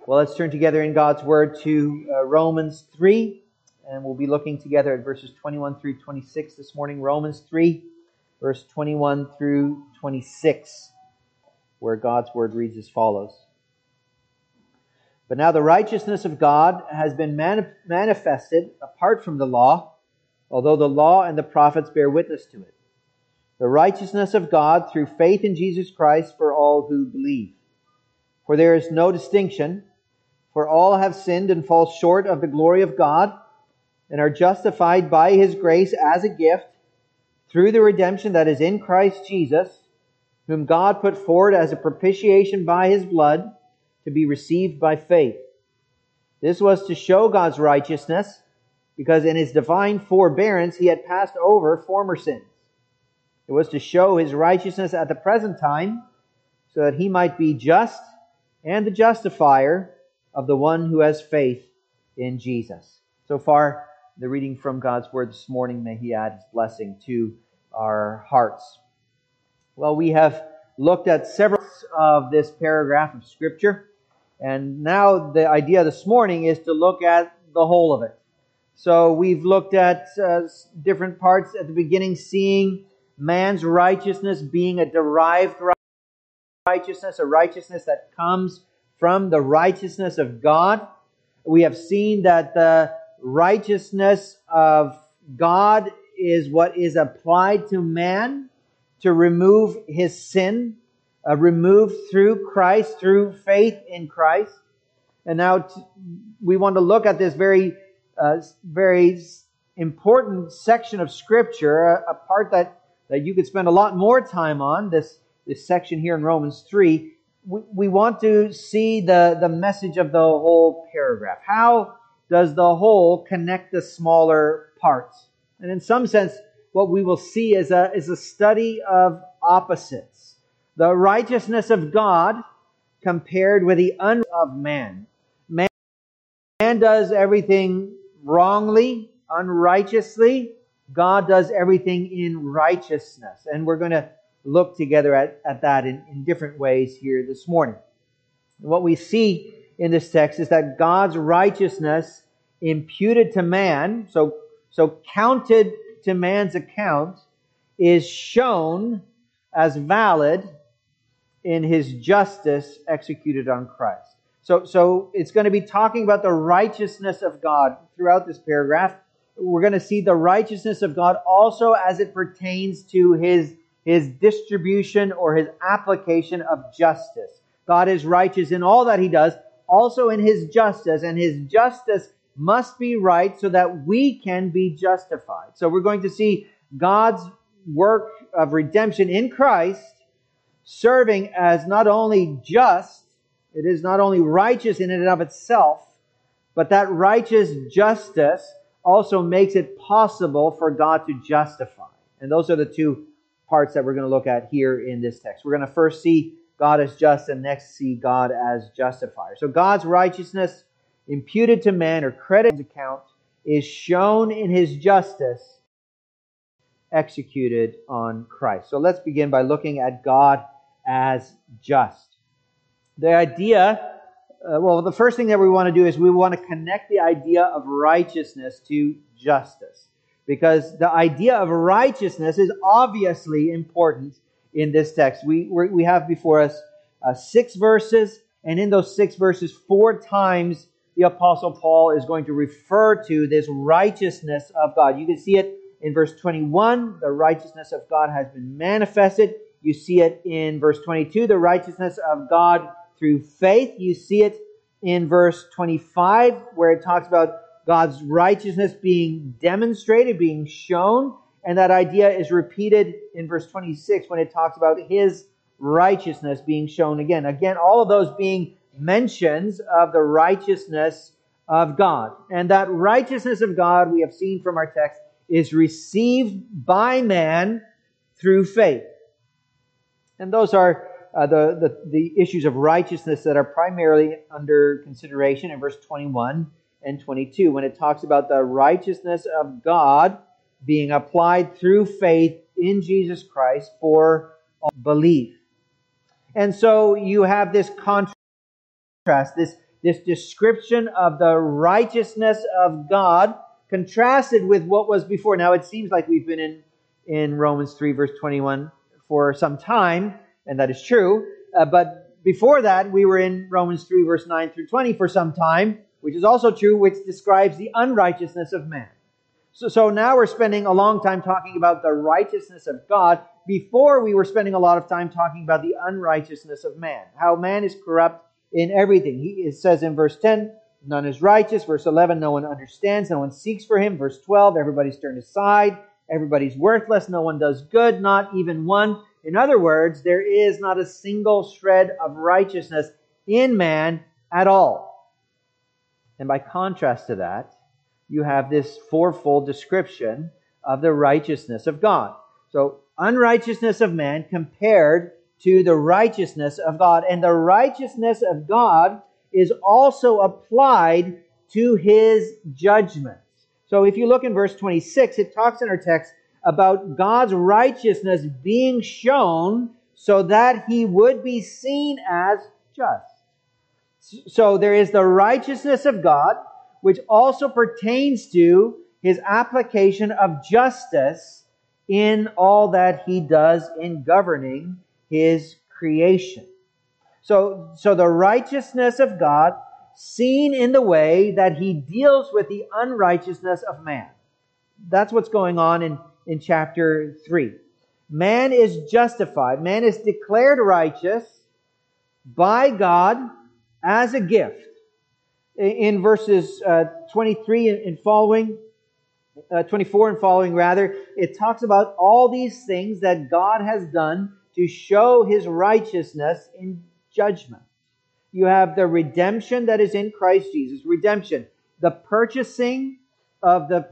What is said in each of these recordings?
Well, let's turn together in God's Word to Romans 3, and we'll be looking together at verses 21 through 26 this morning. Romans 3, verse 21 through 26, where God's Word reads as follows. But now the righteousness of God has been manifested apart from the law, although the law and the prophets bear witness to it. The righteousness of God through faith in Jesus Christ for all who believe. For there is no distinction, for all have sinned and fall short of the glory of God, and are justified by His grace as a gift, through the redemption that is in Christ Jesus, whom God put forward as a propitiation by His blood, to be received by faith. This was to show God's righteousness, because in His divine forbearance He had passed over former sins. It was to show His righteousness at the present time, so that He might be just and the justifier of the one who has faith in Jesus. So far, the reading from God's Word this morning. May He add His blessing to our hearts. Well, we have looked at several of this paragraph of Scripture, and now the idea this morning is to look at the whole of it. So we've looked at different parts at the beginning, seeing man's righteousness being a derived righteousness, a righteousness that comes from the righteousness of God. We have seen that the righteousness of God is what is applied to man to remove his sin, removed through Christ, through faith in Christ. And now we want to look at this very important section of Scripture, a part that you could spend a lot more time on, this section here in Romans 3. We want to see the message of the whole paragraph. How does the whole connect the smaller parts? And in some sense, what we will see is a study of opposites. The righteousness of God compared with the unrighteousness of man. Man does everything wrongly, unrighteously. God does everything in righteousness. And we're going to look together at that in different ways here this morning. What we see in this text is that God's righteousness imputed to man, so counted to man's account, is shown as valid in His justice executed on Christ. So it's going to be talking about the righteousness of God throughout this paragraph. We're going to see the righteousness of God also as it pertains to His distribution or His application of justice. God is righteous in all that He does, also in His justice, and His justice must be right so that we can be justified. So we're going to see God's work of redemption in Christ serving as not only just, it is not only righteous in and of itself, but that righteous justice also makes it possible for God to justify. And those are the two parts that we're going to look at here in this text. We're going to first see God as just and next see God as justifier. So God's righteousness imputed to man or credited account is shown in His justice executed on Christ. So let's begin by looking at God as just. The idea, the first thing that we want to do is we want to connect the idea of righteousness to justice. Because the idea of righteousness is obviously important in this text. We have before us 6 verses, and in those 6 verses, 4 times the Apostle Paul is going to refer to this righteousness of God. You can see it in verse 21, the righteousness of God has been manifested. You see it in verse 22, the righteousness of God through faith. You see it in verse 25, where it talks about God's righteousness being demonstrated, being shown. And that idea is repeated in verse 26 when it talks about His righteousness being shown again. Again, all of those being mentions of the righteousness of God. And that righteousness of God, we have seen from our text, is received by man through faith. And those are the issues of righteousness that are primarily under consideration in verse 21 and 22, when it talks about the righteousness of God being applied through faith in Jesus Christ for all belief. And so you have this contrast, this description of the righteousness of God contrasted with what was before. Now, it seems like we've been in Romans 3, verse 21 for some time, and that is true. But before that, we were in Romans 3, verse 9 through 20 for some time, which is also true, which describes the unrighteousness of man. So now we're spending a long time talking about the righteousness of God. Before, we were spending a lot of time talking about the unrighteousness of man, how man is corrupt in everything. It says in verse 10, none is righteous. Verse 11, no one understands, no one seeks for him. Verse 12, everybody's turned aside, everybody's worthless, no one does good, not even one. In other words, there is not a single shred of righteousness in man at all. And by contrast to that, you have this fourfold description of the righteousness of God. So, unrighteousness of man compared to the righteousness of God. And the righteousness of God is also applied to His judgments. So if you look in verse 26, it talks in our text about God's righteousness being shown so that He would be seen as just. So there is the righteousness of God, which also pertains to His application of justice in all that He does in governing His creation. So the righteousness of God seen in the way that He deals with the unrighteousness of man. That's what's going on in chapter 3. Man is justified. Man is declared righteous by God as a gift. In verses 23 and following, 24 and following rather, it talks about all these things that God has done to show His righteousness in judgment. You have the redemption that is in Christ Jesus. Redemption, the purchasing of the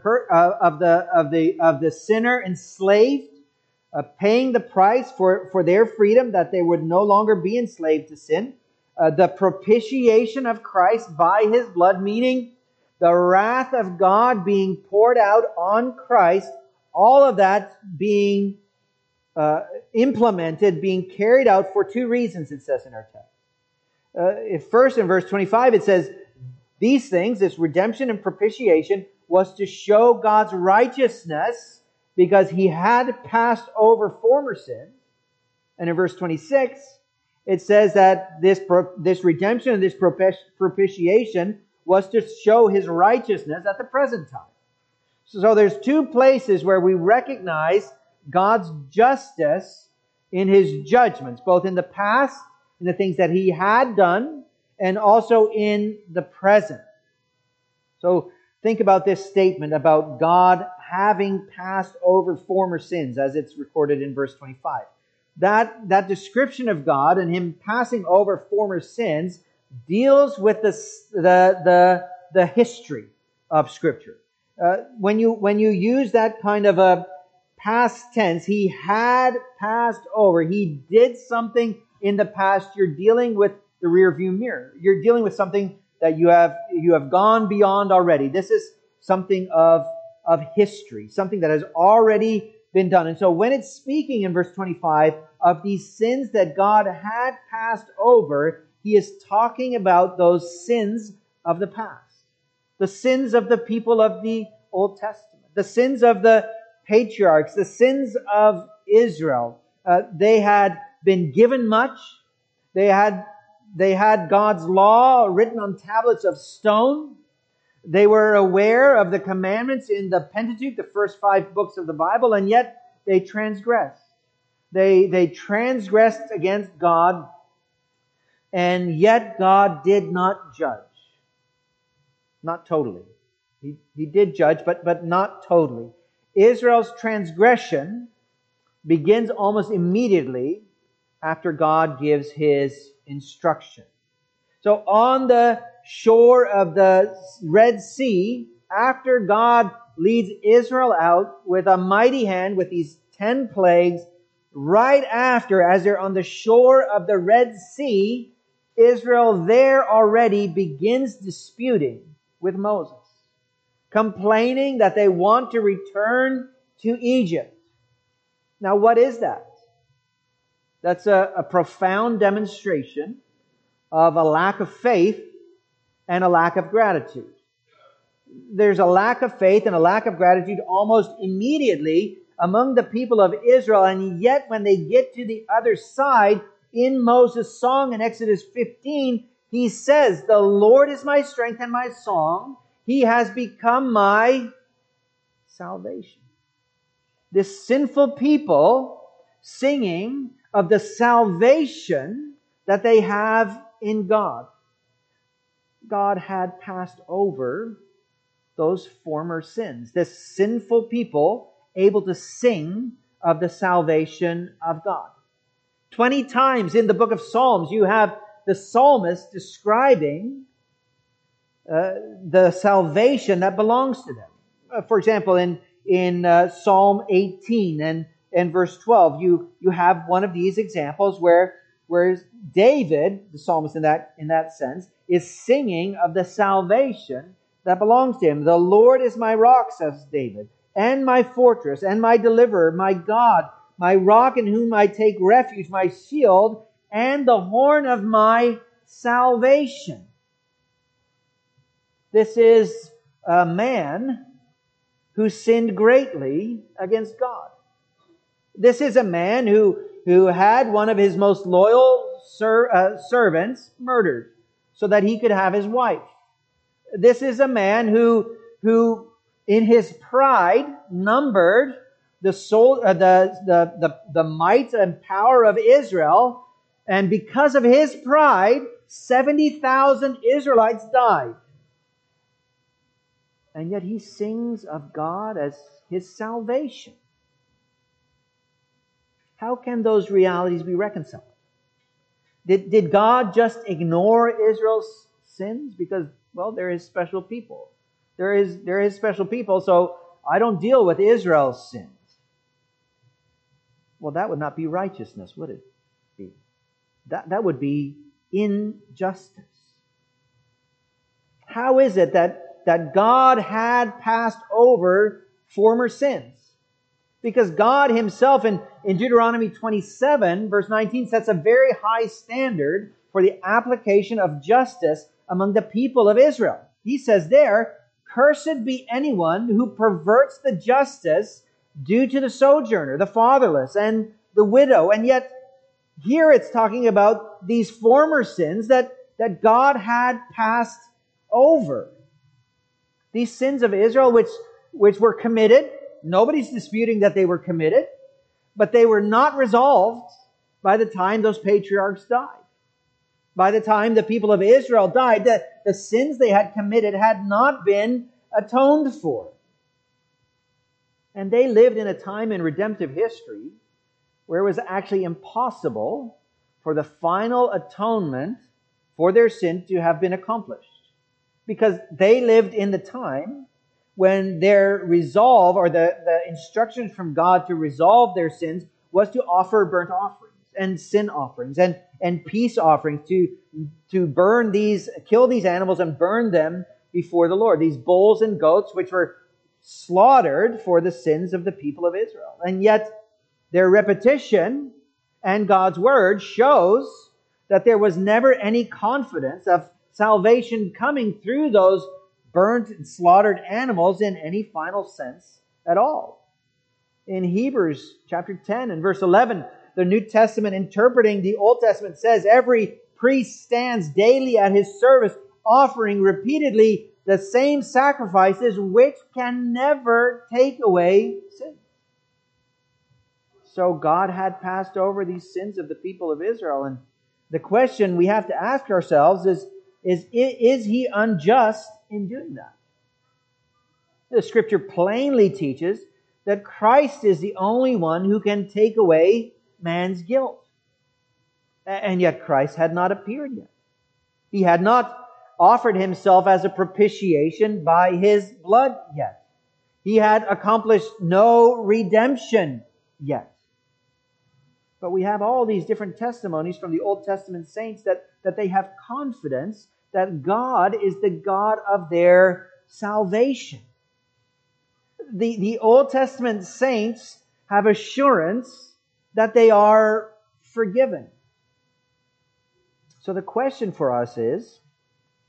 sinner enslaved, paying the price for their freedom, that they would no longer be enslaved to sin. The propitiation of Christ by His blood, meaning the wrath of God being poured out on Christ, all of that being implemented, being carried out for two reasons, it says in our text. First, in verse 25, it says, these things, this redemption and propitiation, was to show God's righteousness because He had passed over former sins. And in verse 26, it says that this redemption and this propitiation was to show His righteousness at the present time. So there's two places where we recognize God's justice in His judgments, both in the past, in the things that He had done, and also in the present. So think about this statement about God having passed over former sins, as it's recorded in verse 25. That description of God and Him passing over former sins deals with the history of Scripture. When you use that kind of a past tense, He had passed over. He did something in the past. You're dealing with the rearview mirror. You're dealing with something that you have gone beyond already. This is something of history, something that has already been done. And so when it's speaking in verse 25 of these sins that God had passed over, He is talking about those sins of the past. The sins of the people of the Old Testament. The sins of the patriarchs. The sins of Israel. They had been given much. They had God's law written on tablets of stone. They were aware of the commandments in the Pentateuch, the first 5 books of the Bible, and yet they transgressed. They transgressed against God, and yet God did not judge. Not totally. He did judge, but not totally. Israel's transgression begins almost immediately after God gives His instruction. So on the shore of the Red Sea, after God leads Israel out with a mighty hand with these 10 plagues, right after, as they're on the shore of the Red Sea, Israel there already begins disputing with Moses, complaining that they want to return to Egypt. Now, what is that? That's a profound demonstration of a lack of faith and a lack of gratitude. There's a lack of faith and a lack of gratitude almost immediately among the people of Israel, and yet when they get to the other side, in Moses' song in Exodus 15, he says, "The Lord is my strength and my song. He has become my salvation." This sinful people singing of the salvation that they have in God. God had passed over those former sins. This sinful people able to sing of the salvation of God. 20 times in the book of Psalms, you have the psalmist describing the salvation that belongs to them. For example, in Psalm 18 and verse 12, you have one of these examples where David, the psalmist in that sense, is singing of the salvation that belongs to him. "The Lord is my rock," says David, "and my fortress, and my deliverer, my God, my rock in whom I take refuge, my shield, and the horn of my salvation." This is a man who sinned greatly against God. This is a man who had one of his most loyal servants murdered so that he could have his wife. This is a man who in his pride numbered the might and power of Israel, and because of his pride, 70,000 Israelites died. And yet he sings of God as his salvation. How can those realities be reconciled? Did God just ignore Israel's sins? Because, well, they're His special people. They're His special people, so I don't deal with Israel's sins. Well, that would not be righteousness, would it be? That would be injustice. How is it that God had passed over former sins? Because God Himself in Deuteronomy 27, verse 19, sets a very high standard for the application of justice among the people of Israel. He says there, "Cursed be anyone who perverts the justice due to the sojourner, the fatherless, and the widow." And yet, here it's talking about these former sins that God had passed over. These sins of Israel, which were committed. Nobody's disputing that they were committed, but they were not resolved by the time those patriarchs died. By the time the people of Israel died, the sins they had committed had not been atoned for. And they lived in a time in redemptive history where it was actually impossible for the final atonement for their sin to have been accomplished. Because they lived in the time when their resolve, or the instructions from God to resolve their sins, was to offer burnt offerings and sin offerings and peace offerings, to kill these animals and burn them before the Lord. These bulls and goats which were slaughtered for the sins of the people of Israel. And yet their repetition and God's word shows that there was never any confidence of salvation coming through those burnt and slaughtered animals in any final sense at all. In Hebrews chapter 10 and verse 11, the New Testament interpreting the Old Testament says, "Every priest stands daily at his service, offering repeatedly the same sacrifices which can never take away sins." So God had passed over these sins of the people of Israel. And the question we have to ask ourselves is He unjust in doing that? The Scripture plainly teaches that Christ is the only one who can take away man's guilt. And yet Christ had not appeared yet. He had not offered Himself as a propitiation by His blood yet. He had accomplished no redemption yet. But we have all these different testimonies from the Old Testament saints that they have confidence that God is the God of their salvation. The Old Testament saints have assurance that they are forgiven. So the question for us is,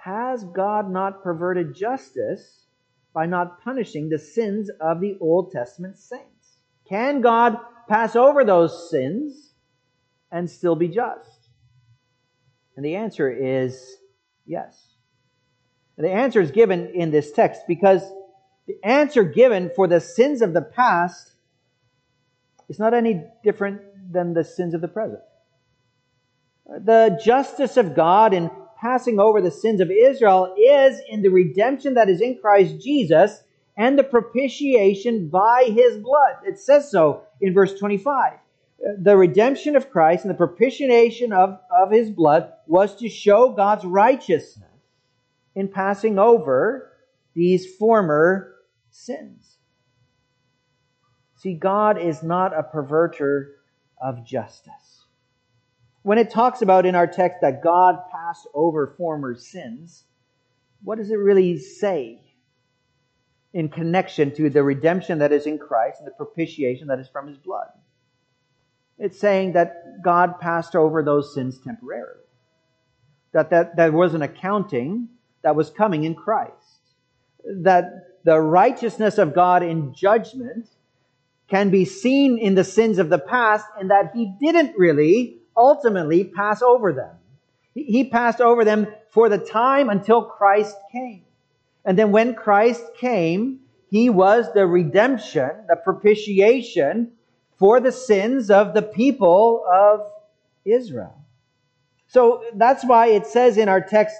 has God not perverted justice by not punishing the sins of the Old Testament saints? Can God pass over those sins and still be just? And the answer is yes. And the answer is given in this text because the answer given for the sins of the past is not any different than the sins of the present. The justice of God in passing over the sins of Israel is in the redemption that is in Christ Jesus and the propitiation by His blood. It says so in verse 25. The redemption of Christ and the propitiation of His blood was to show God's righteousness in passing over these former sins. See, God is not a perverter of justice. When it talks about in our text that God passed over former sins, what does it really say in connection to the redemption that is in Christ and the propitiation that is from His blood? It's saying that God passed over those sins temporarily. That was an accounting that was coming in Christ. That the righteousness of God in judgment can be seen in the sins of the past, and that He didn't really ultimately pass over them. He passed over them for the time until Christ came. And then when Christ came, He was the redemption, the propitiation for the sins of the people of Israel. So that's why it says in our text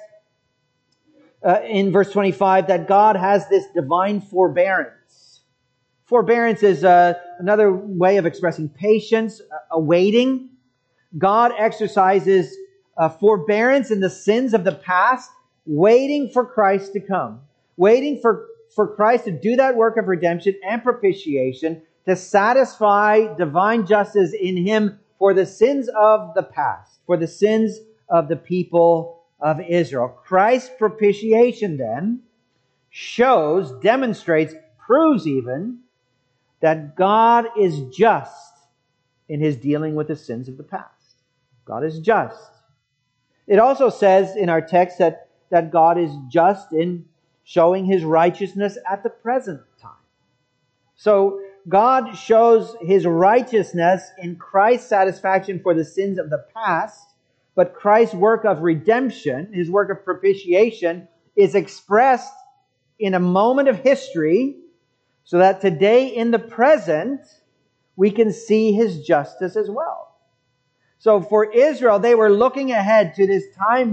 in verse 25 that God has this divine forbearance. Forbearance is another way of expressing patience, awaiting. God exercises forbearance in the sins of the past, waiting for Christ to come. Waiting for Christ to do that work of redemption and propitiation to satisfy divine justice in Him for the sins of the past, for the sins of the people of Israel. Christ's propitiation then shows, demonstrates, proves even that God is just in His dealing with the sins of the past. God is just. It also says in our text that God is just in showing His righteousness at the present time. So God shows His righteousness in Christ's satisfaction for the sins of the past, but Christ's work of redemption, His work of propitiation, is expressed in a moment of history so that today in the present we can see His justice as well. So for Israel, they were looking ahead to this time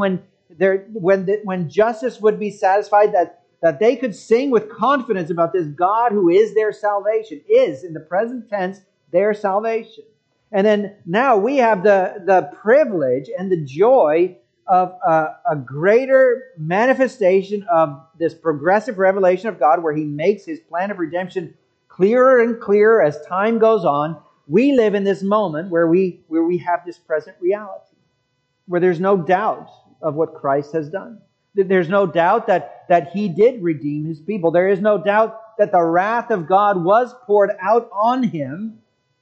when justice would be satisfied, that they could sing with confidence about this God who is their salvation, is in the present tense their salvation. And then now we have the privilege and the joy of a greater manifestation of this progressive revelation of God, where He makes His plan of redemption clearer and clearer as time goes on. We live in this moment where we have this present reality, where there's no doubt of what Christ has done. There's no doubt that He did redeem His people. There is no doubt that the wrath of God was poured out on Him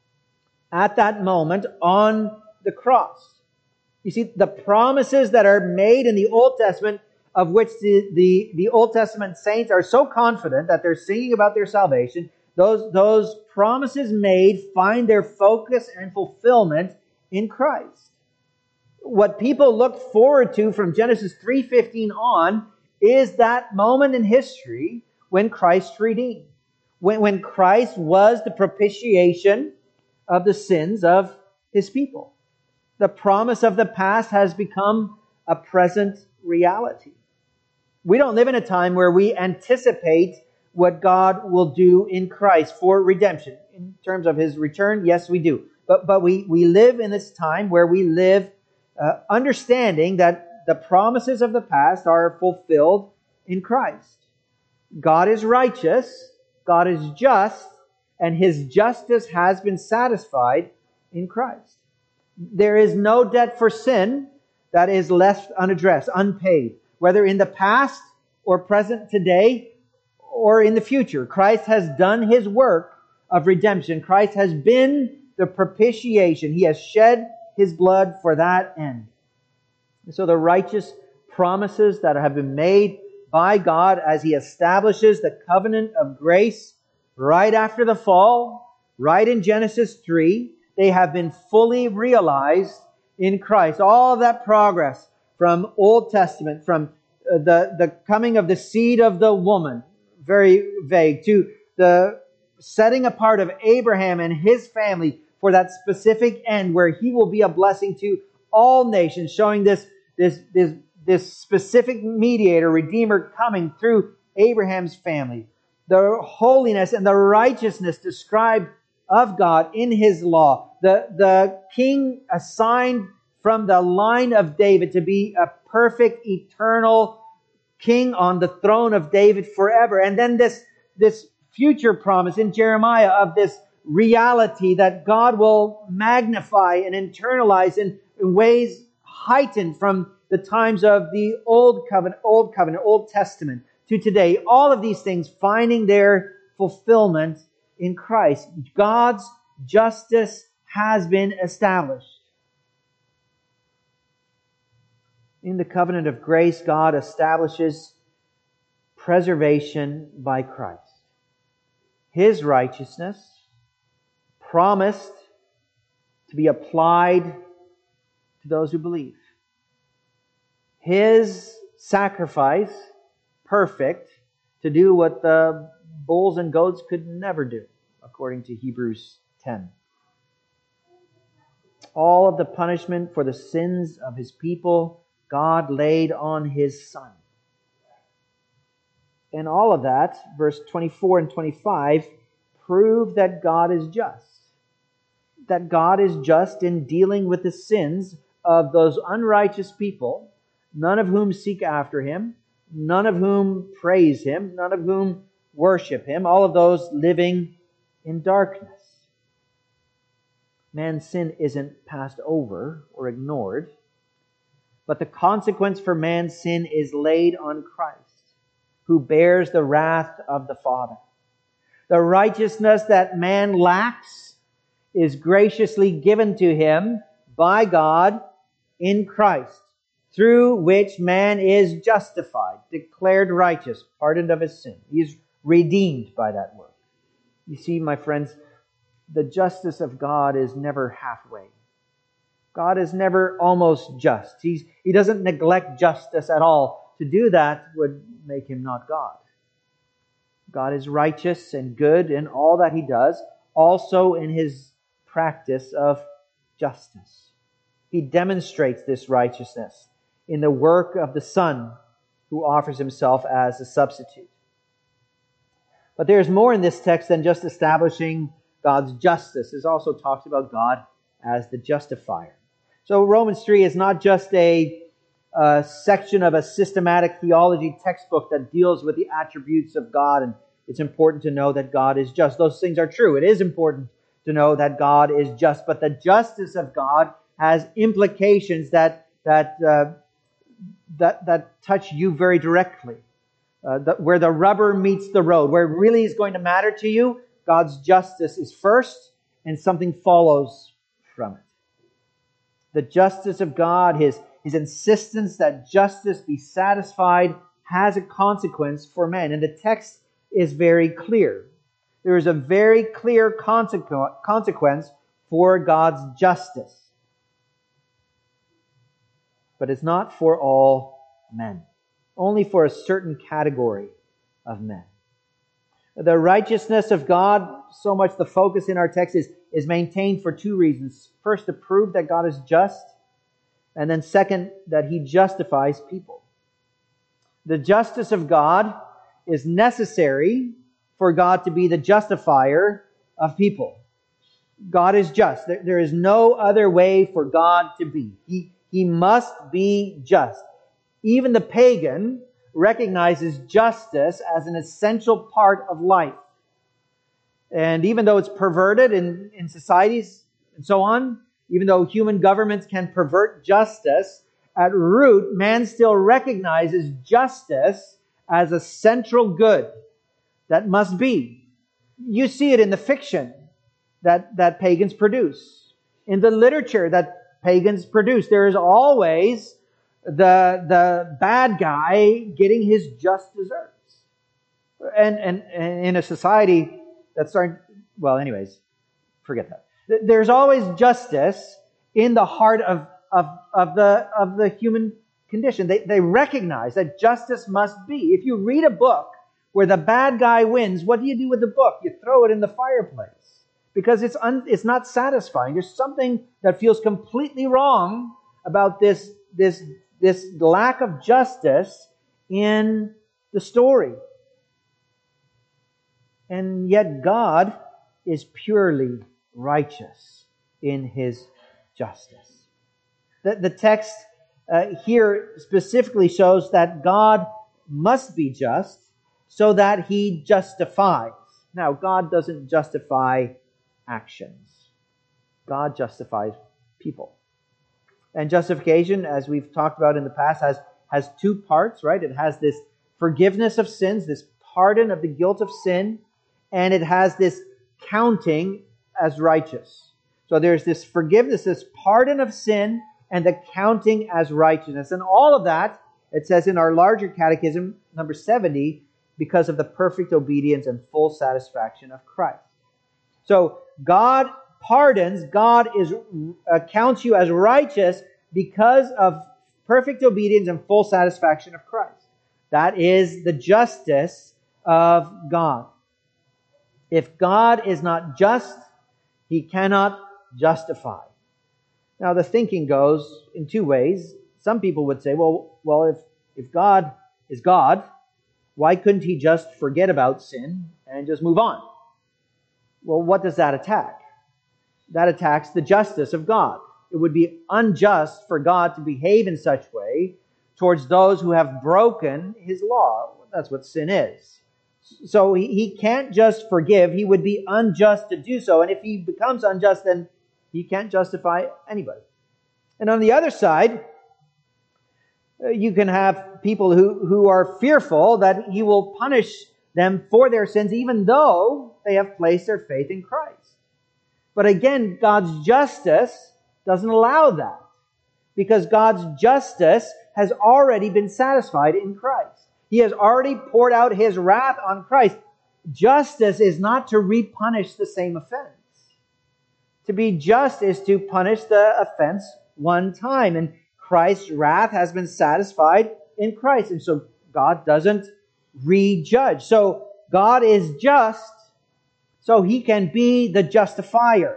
at that moment on the cross. You see, the promises that are made in the Old Testament, of which the Old Testament saints are so confident that they're singing about their salvation, those promises made find their focus and fulfillment in Christ. What people look forward to from Genesis 3:15 on is that moment in history when Christ redeemed. When Christ was the propitiation of the sins of His people. The promise of the past has become a present reality. We don't live in a time where we anticipate what God will do in Christ for redemption. In terms of His return, yes, we do. But we live in this time where we live understanding that the promises of the past are fulfilled in Christ. God is righteous, God is just, and His justice has been satisfied in Christ. There is no debt for sin that is left unaddressed, unpaid, whether in the past or present today or in the future. Christ has done His work of redemption. Christ has been the propitiation. He has shed His blood for that end. And so the righteous promises that have been made by God as He establishes the covenant of grace right after the fall, right in Genesis 3. They have been fully realized in Christ. All of that progress from Old Testament, from the coming of the seed of the woman, very vague, to the setting apart of Abraham and his family for that specific end where he will be a blessing to all nations, showing this specific mediator, redeemer coming through Abraham's family. The holiness and the righteousness described of God in His law. The king assigned from the line of David to be a perfect, eternal king on the throne of David forever. And then this future promise in Jeremiah of this reality that God will magnify and internalize in ways heightened from the times of the Old Testament to today. All of these things finding their fulfillment in Christ. God's justice has been established. In the covenant of grace, God establishes preservation by Christ. His righteousness promised to be applied to those who believe. His sacrifice, perfect, to do what the bulls and goats could never do, according to Hebrews 10. All of the punishment for the sins of His people, God laid on His Son. And all of that, verse 24 and 25, prove that God is just. That God is just in dealing with the sins of those unrighteous people, none of whom seek after Him, none of whom praise Him, none of whom worship Him, all of those living in darkness. Man's sin isn't passed over or ignored, but the consequence for man's sin is laid on Christ, who bears the wrath of the Father. The righteousness that man lacks is graciously given to him by God in Christ, through which man is justified, declared righteous, pardoned of his sin. He is redeemed by that work. You see, my friends, the justice of God is never halfway. God is never almost just. He doesn't neglect justice at all. To do that would make Him not God. God is righteous and good in all that He does, also in His practice of justice. He demonstrates this righteousness in the work of the Son, who offers Himself as a substitute. But there's more in this text than just establishing God's justice. It also talks about God as the justifier. So Romans 3 is not just a section of a systematic theology textbook that deals with the attributes of God, and it's important to know that God is just. Those things are true. It is important to know that God is just, but the justice of God has implications that touch you very directly. Where the rubber meets the road, where it really is going to matter to you, God's justice is first, and something follows from it. The justice of God, His insistence that justice be satisfied, has a consequence for men. And the text is very clear. There is a very clear consequence for God's justice. But it's not for all men. Only for a certain category of men. The righteousness of God, so much the focus in our text, is maintained for two reasons. First, to prove that God is just, and then second, that He justifies people. The justice of God is necessary for God to be the justifier of people. God is just. There is no other way for God to be. He must be just. Even the pagan recognizes justice as an essential part of life. And even though it's perverted in societies and so on, even though human governments can pervert justice, at root, man still recognizes justice as a central good that must be. You see it in the fiction that pagans produce, in the literature that pagans produce. There is always the bad guy getting his just deserts. And in a society that's starting, well, anyways, forget that. There's always justice in the heart of the human condition. They recognize that justice must be. If you read a book where the bad guy wins, what do you do with the book? You throw it in the fireplace because it's not satisfying. There's something that feels completely wrong about this lack of justice in the story. And yet God is purely righteous in His justice. The text here specifically shows that God must be just so that He justifies. Now, God doesn't justify actions. God justifies people. And justification, as we've talked about in the past, has two parts, right? It has this forgiveness of sins, this pardon of the guilt of sin, and it has this counting as righteous. So there's this forgiveness, this pardon of sin, and the counting as righteousness. And all of that, it says in our larger catechism, number 70, because of the perfect obedience and full satisfaction of Christ. So God pardons, God counts you as righteous because of perfect obedience and full satisfaction of Christ. That is the justice of God. If God is not just, He cannot justify. Now the thinking goes in two ways. Some people would say, well, if God is God, why couldn't He just forget about sin and just move on? Well, what does that attack? That attacks the justice of God. It would be unjust for God to behave in such a way towards those who have broken His law. That's what sin is. So He can't just forgive. He would be unjust to do so. And if He becomes unjust, then He can't justify anybody. And on the other side, you can have people who are fearful that He will punish them for their sins, even though they have placed their faith in Christ. But again, God's justice doesn't allow that, because God's justice has already been satisfied in Christ. He has already poured out His wrath on Christ. Justice is not to repunish the same offense. To be just is to punish the offense one time, and Christ's wrath has been satisfied in Christ, and so God doesn't rejudge. So God is just, so He can be the justifier.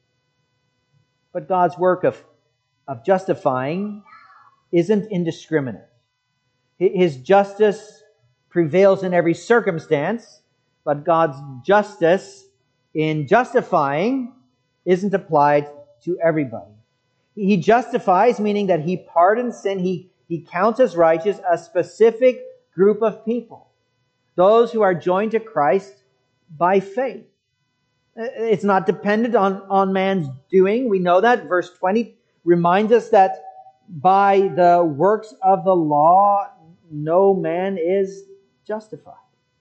But God's work of justifying isn't indiscriminate. His justice prevails in every circumstance, but God's justice in justifying isn't applied to everybody. He justifies, meaning that He pardons sin. He counts as righteous a specific group of people, those who are joined to Christ by faith. It's not dependent on man's doing. We know that. Verse 20 reminds us that by the works of the law, no man is justified.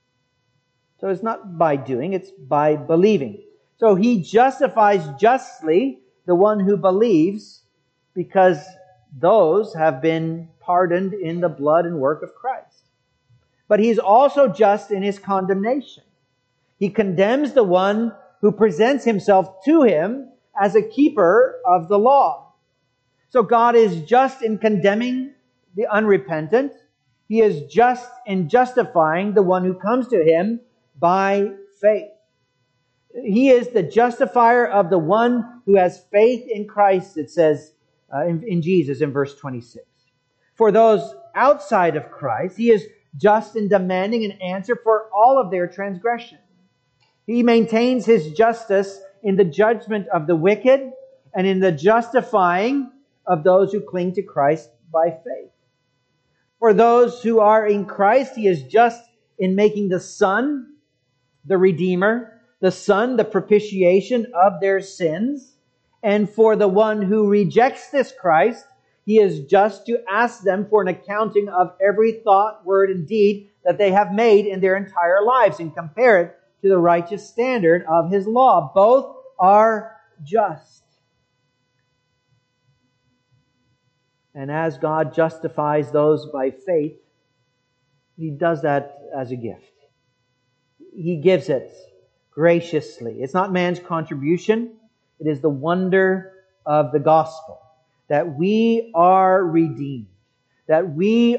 So it's not by doing, it's by believing. So He justifies justly the one who believes, because those have been pardoned in the blood and work of Christ. But He's also just in His condemnation. He condemns the one who presents himself to Him as a keeper of the law. So God is just in condemning the unrepentant. He is just in justifying the one who comes to Him by faith. He is the justifier of the one who has faith in Christ, it says in Jesus in verse 26. For those outside of Christ, He is just in demanding an answer for all of their transgression. He maintains His justice in the judgment of the wicked and in the justifying of those who cling to Christ by faith. For those who are in Christ, He is just in making the Son the Redeemer, the Son the propitiation of their sins. And for the one who rejects this Christ, He is just to ask them for an accounting of every thought, word, and deed that they have made in their entire lives, and compare it to the righteous standard of His law. Both are just. And as God justifies those by faith, He does that as a gift. He gives it graciously. It's not man's contribution. It is the wonder of the gospel that we are redeemed, that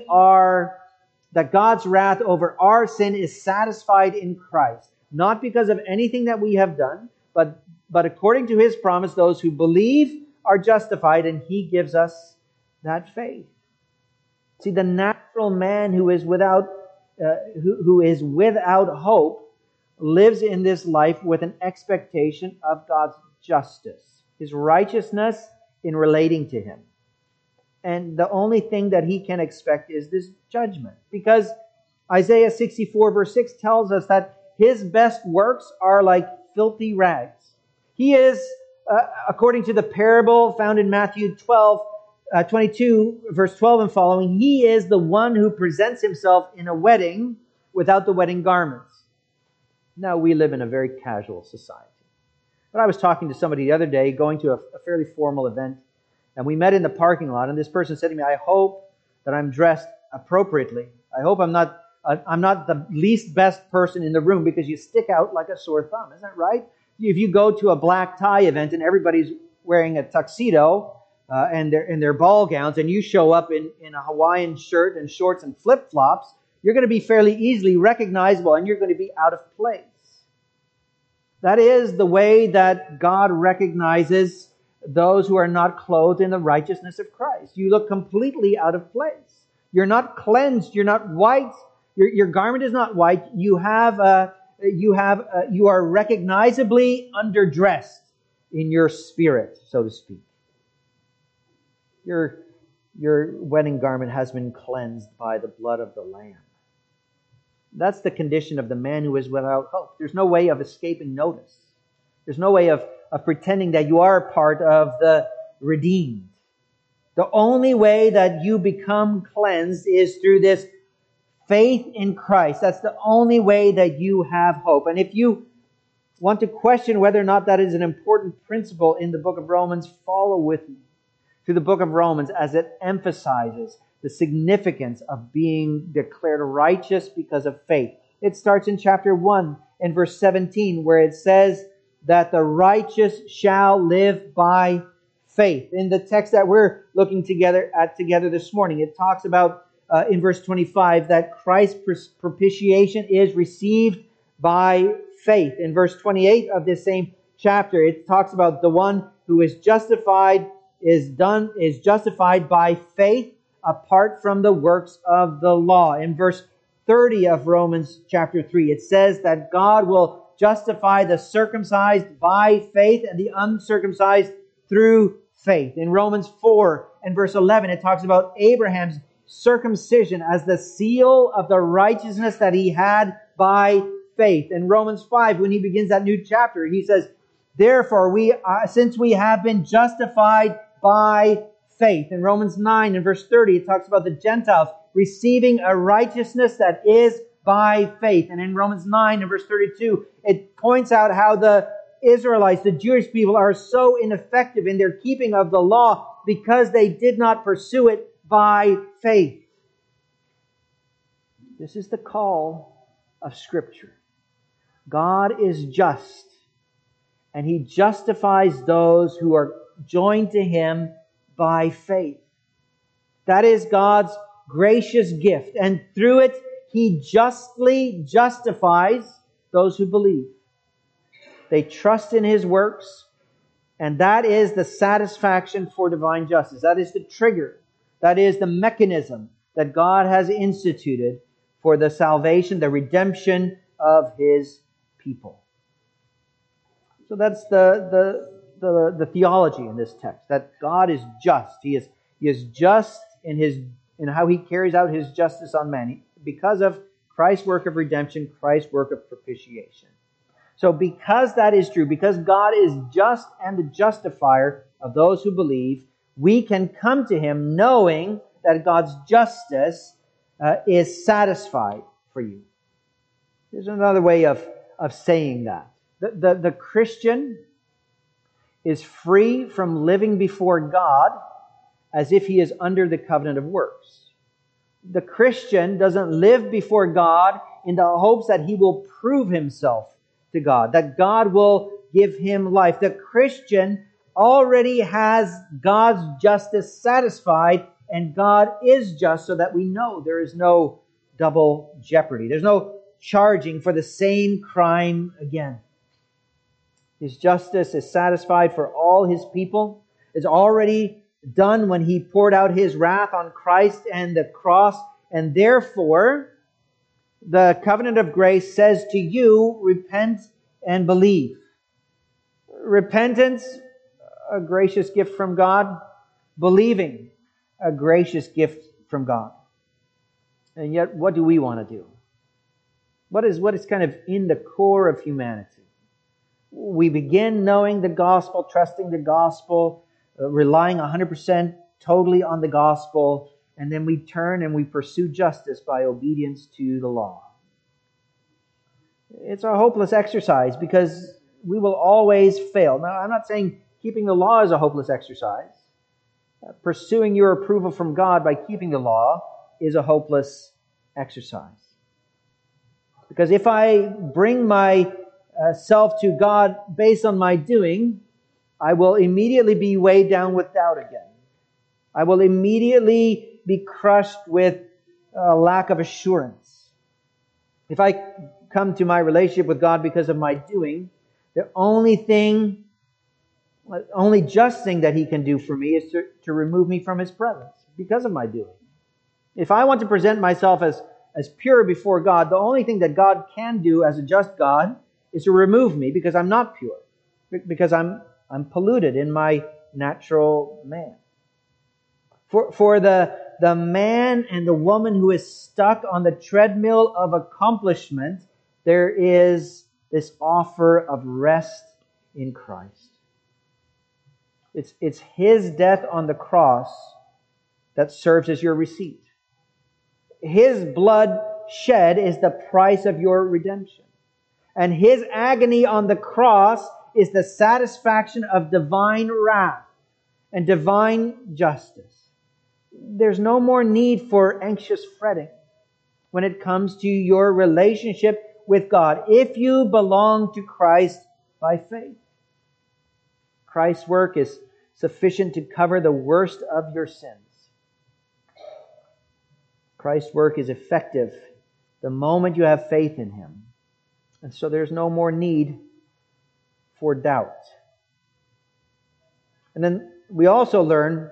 God's wrath over our sin is satisfied in Christ, not because of anything that we have done, but according to His promise, those who believe are justified, and He gives us that faith. See, the natural man who is without hope lives in this life with an expectation of God's justice, His righteousness in relating to Him. And the only thing that he can expect is this judgment. Because Isaiah 64 verse 6 tells us that his best works are like filthy rags. He is, according to the parable found in Matthew 22 verse 12 and following, he is the one who presents himself in a wedding without the wedding garments. Now, we live in a very casual society. But I was talking to somebody the other day, going to a fairly formal event, and we met in the parking lot, and this person said to me, I hope that I'm dressed appropriately. I hope I'm not the least best person in the room, because you stick out like a sore thumb. Isn't that right? If you go to a black tie event and everybody's wearing a tuxedo and their ball gowns, and you show up in a Hawaiian shirt and shorts and flip-flops, you're going to be fairly easily recognizable, and you're going to be out of place. That is the way that God recognizes those who are not clothed in the righteousness of Christ. You look completely out of place. You're not cleansed. You're not white. Your garment is not white. You are recognizably underdressed in your spirit, so to speak. Your wedding garment has been cleansed by the blood of the Lamb. That's the condition of the man who is without hope. There's no way of escaping notice. There's no way of pretending that you are a part of the redeemed. The only way that you become cleansed is through this faith in Christ. That's the only way that you have hope. And if you want to question whether or not that is an important principle in the book of Romans, follow with me through the book of Romans as it emphasizes the significance of being declared righteous because of faith. It starts in chapter 1 and verse 17, where it says that the righteous shall live by faith. In the text that we're looking together this morning, it talks about in verse 25 that Christ's propitiation is received by faith. In verse 28 of this same chapter, it talks about the one who is justified is justified by faith apart from the works of the law. In verse 30 of Romans chapter 3, it says that God will justify the circumcised by faith and the uncircumcised through faith. In Romans 4 and verse 11, it talks about Abraham's circumcision as the seal of the righteousness that he had by faith. In Romans 5, when he begins that new chapter, he says, therefore, since we have been justified by faith. In Romans 9 and verse 30, it talks about the Gentiles receiving a righteousness that is by faith. And in Romans 9 and verse 32, it points out how the Israelites, the Jewish people, are so ineffective in their keeping of the law because they did not pursue it by faith. This is the call of Scripture. God is just, and He justifies those who are joined to Him by faith. That is God's gracious gift, and through it He justly justifies those who believe. They trust in His works, and that is the satisfaction for divine justice. That is the trigger. That is the mechanism that God has instituted for the salvation, the redemption of His people. So that's the theology in this text, that God is just. He is just in how He carries out His justice on man because of Christ's work of redemption, Christ's work of propitiation. So because that is true, because God is just and the justifier of those who believe, we can come to Him knowing that God's justice is satisfied for you. There's another way of saying that. The Christian is free from living before God as if he is under the covenant of works. The Christian doesn't live before God in the hopes that he will prove himself to God, that God will give him life. The Christian already has God's justice satisfied, and God is just, so that we know there is no double jeopardy. There's no charging for the same crime again. His justice is satisfied for all his people. It's already done when he poured out his wrath on Christ and the cross, and therefore the covenant of grace says to you, repent and believe. Repentance, a gracious gift from God. Believing, a gracious gift from God. And yet, what do we want to do? What is kind of in the core of humanity? We begin knowing the gospel, trusting the gospel, relying 100% totally on the gospel, and then we turn and we pursue justice by obedience to the law. It's a hopeless exercise because we will always fail. Now, I'm not saying keeping the law is a hopeless exercise. Pursuing your approval from God by keeping the law is a hopeless exercise. Because if I bring myself to God based on my doing, I will immediately be weighed down with doubt again. I will immediately be crushed with a lack of assurance. If I come to my relationship with God because of my doing, the only just thing that He can do for me is to remove me from His presence because of my doing. If I want to present myself as pure before God, the only thing that God can do as a just God is to remove me because I'm not pure, because I'm polluted in my natural man. For the man and the woman who is stuck on the treadmill of accomplishment, there is this offer of rest in Christ. It's His death on the cross that serves as your receipt. His blood shed is the price of your redemption. And His agony on the cross is the satisfaction of divine wrath and divine justice. There's no more need for anxious fretting when it comes to your relationship with God, if you belong to Christ by faith. Christ's work is sufficient to cover the worst of your sins. Christ's work is effective the moment you have faith in Him. And so there's no more need for doubt. And then we also learn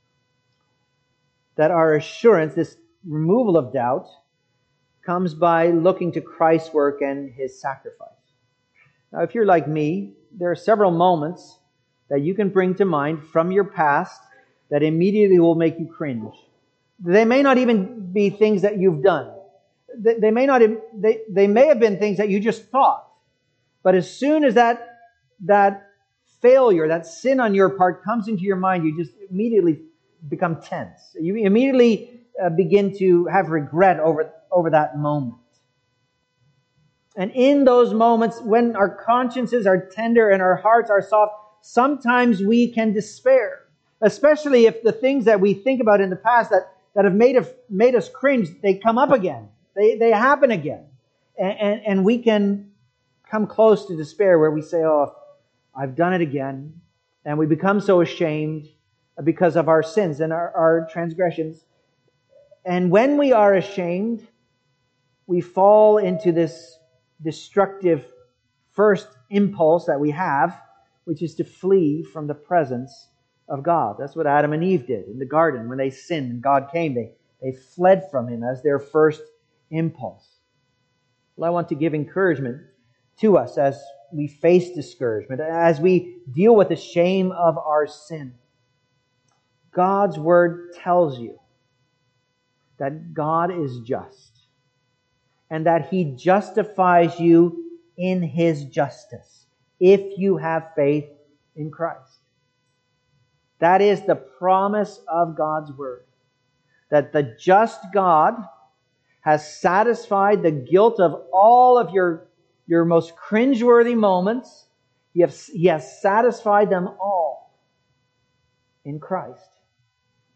that our assurance, this removal of doubt, comes by looking to Christ's work and His sacrifice. Now, if you're like me, there are several moments that you can bring to mind from your past that immediately will make you cringe. They may not even be things that you've done. They may have been things that you just thought. But as soon as that failure, that sin on your part comes into your mind, you just immediately become tense. You immediately begin to have regret over that moment. And in those moments, when our consciences are tender and our hearts are soft, sometimes we can despair. Especially if the things that we think about in the past that have made us cringe, they come up again. They happen again. And we can come close to despair where we say, oh, I've done it again. And we become so ashamed because of our sins and our transgressions. And when we are ashamed, we fall into this destructive first impulse that we have, which is to flee from the presence of God. That's what Adam and Eve did in the garden when they sinned and God came. They fled from Him as their first impulse. Well, I want to give encouragement to us as we face discouragement, as we deal with the shame of our sin. God's Word tells you that God is just and that He justifies you in His justice if you have faith in Christ. That is the promise of God's Word, that the just God has satisfied the guilt of all of your most cringeworthy moments. He has satisfied them all in Christ.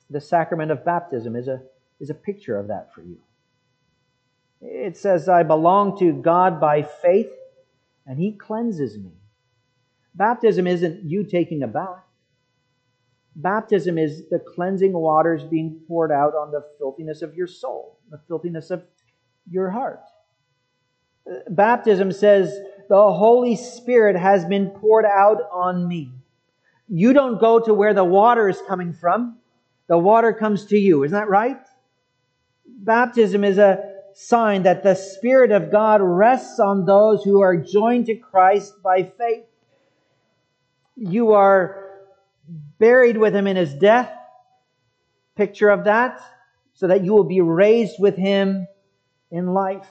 The sacrament of baptism is a picture of that for you. It says, I belong to God by faith, and He cleanses me. Baptism isn't you taking a bath. Baptism is the cleansing waters being poured out on the filthiness of your soul, the filthiness of your heart. Baptism says, the Holy Spirit has been poured out on me. You don't go to where the water is coming from. The water comes to you. Isn't that right? Baptism is a sign that the Spirit of God rests on those who are joined to Christ by faith. You are buried with Him in His death. Picture of that. So that you will be raised with Him in life.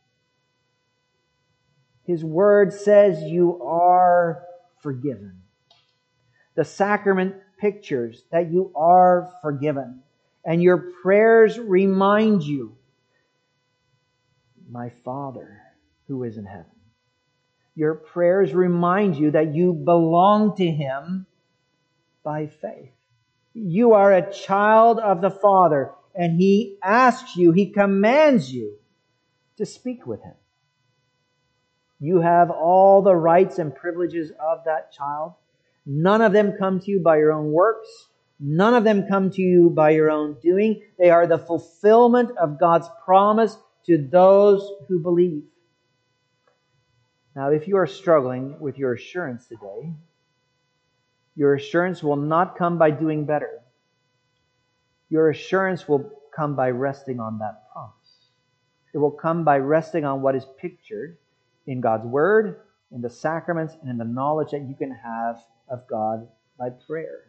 His Word says you are forgiven. The sacrament pictures that you are forgiven. And your prayers remind you, my Father who is in heaven. Your prayers remind you that you belong to Him by faith. You are a child of the Father, and He asks you, He commands you to speak with Him. You have all the rights and privileges of that child. None of them come to you by your own works. None of them come to you by your own doing. They are the fulfillment of God's promise to those who believe. Now, if you are struggling with your assurance today, your assurance will not come by doing better. Your assurance will come by resting on that promise. It will come by resting on what is pictured in God's Word, in the sacraments, and in the knowledge that you can have of God by prayer.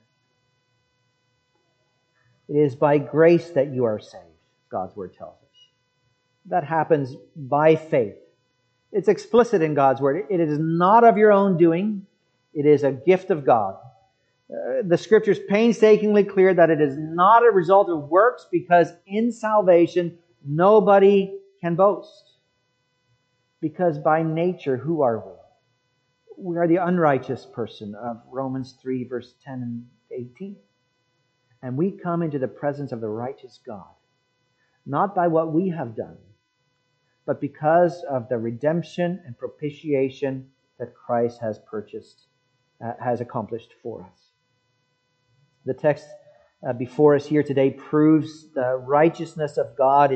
It is by grace that you are saved, God's Word tells us. That happens by faith. It's explicit in God's Word. It is not of your own doing. It is a gift of God. The Scripture is painstakingly clear that it is not a result of works, because in salvation nobody can boast. Because by nature, who are we? We are the unrighteous person of Romans 3, verse 10 and 18. And we come into the presence of the righteous God, not by what we have done, but because of the redemption and propitiation that Christ has purchased, has accomplished for us. The text before us here today proves the righteousness of God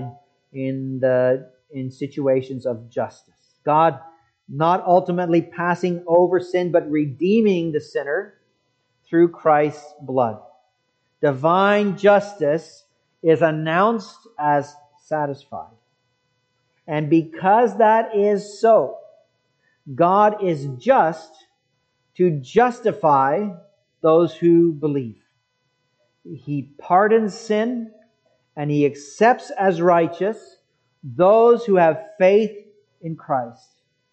in situations of justice. God not ultimately passing over sin, but redeeming the sinner through Christ's blood. Divine justice is announced as satisfied. And because that is so, God is just to justify those who believe. He pardons sin, and He accepts as righteous those who have faith in Christ.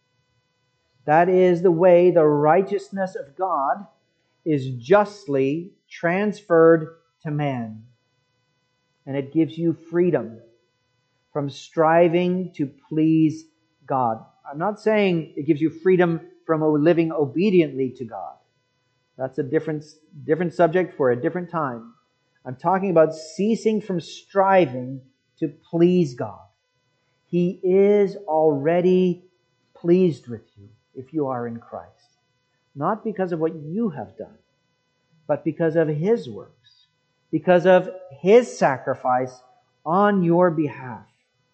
That is the way the righteousness of God is justly transferred to man. And it gives you freedom from striving to please God. I'm not saying it gives you freedom from living obediently to God. That's a different subject for a different time. I'm talking about ceasing from striving to please God. He is already pleased with you if you are in Christ. Not because of what you have done, but because of His works, because of His sacrifice on your behalf.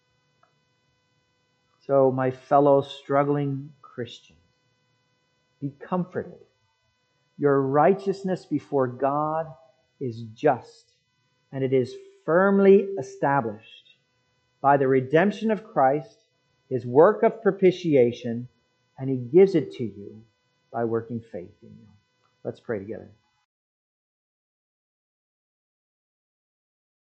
So, my fellow struggling Christians, be comforted. Your righteousness before God is just, and it is firmly established by the redemption of Christ, His work of propitiation, and He gives it to you by working faith in you. Let's pray together.